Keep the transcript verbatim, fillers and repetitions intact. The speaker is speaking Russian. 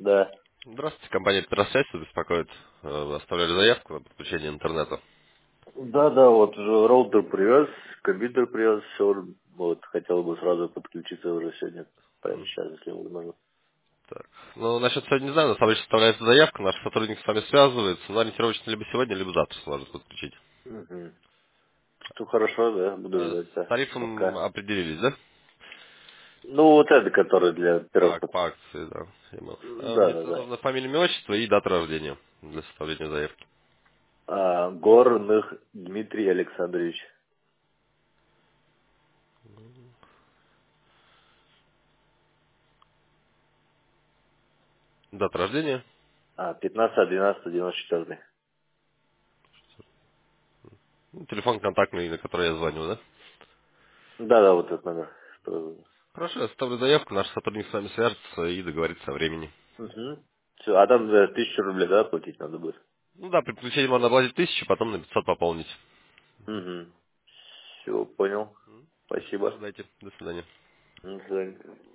Да. Здравствуйте, компания Петросвязь вас беспокоит. Э, Вы оставляли заявку на подключение интернета. Да, да, вот уже роутер привез, компьютер привез, все, вот, хотел бы сразу подключиться уже сегодня, прямо сейчас, если возможно. Так. Ну, насчет сегодня не знаю, на самом деле составляется заявка, наш сотрудник с вами связывается, но ориентировочно либо сегодня, либо завтра сможет подключить. Угу. Ну, хорошо, да, буду Э, ждать, С да, тарифом звонка. определились, да? Ну, вот это, который для А, первых пациентов. по акции, да. Email. Э, Да, Мне да, тогда да. нужно фамилия, имя, отчество и дата рождения для составления заявки. А, Горных Дмитрий Александрович. Дата рождения. А, пятнадцатое двенадцатое девяносто четыре. Ну, телефон контактный, на который я звоню, да? Да, да, вот этот номер. Что... Хорошо, я составлю заявку, наш сотрудник с вами свяжется и договорится о времени. Угу. Все, а там за тысячу рублей, да, платить надо будет? Ну да, при подключении можно оплатить тысячу, потом на пятьсот пополнить. Угу. Все, понял. Хорошо, Спасибо. ожидайте. До свидания. До свидания.